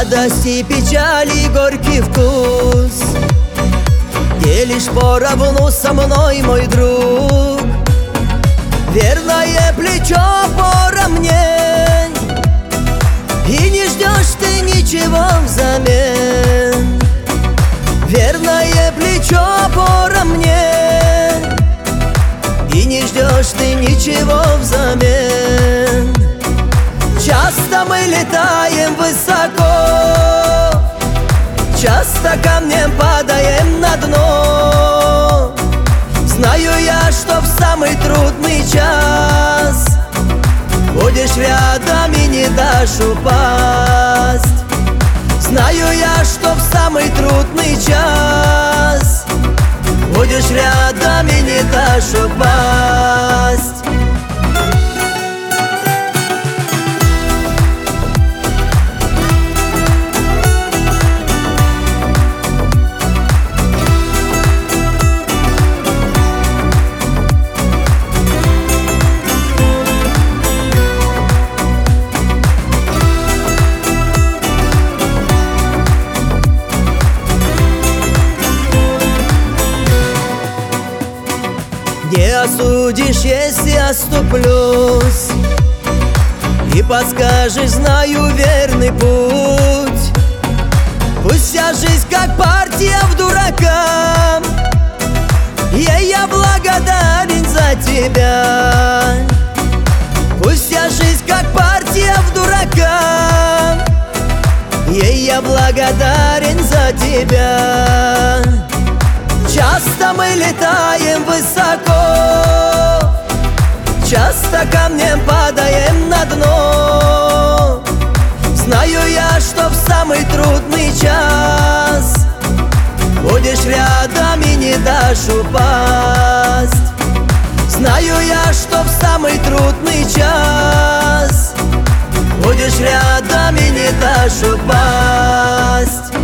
радости, печали, горький вкус делишь поровну со мной, мой друг. Верное плечо поровней, и не ждешь ты ничего взамен. Верное плечо поровней, и не ждешь ты ничего взамен. Часто мы летаем высоко, часто камнем падаем на дно. Знаю я, что в самый трудный час будешь рядом и не дашь упасть. Знаю я, что в самый трудный час будешь рядом и не дашь упасть. Не осудишь, если оступлюсь, и подскажешь, знаю верный путь. Пусть вся жизнь как партия в дурака, ей я благодарен за тебя. Пусть вся жизнь как партия в дурака, ей я благодарен за тебя. Часто мы летаем высоко, часто камнем падаем на дно. Знаю я, что в самый трудный час будешь рядом и не дашь упасть. Знаю я, что в самый трудный час будешь рядом и не дашь упасть.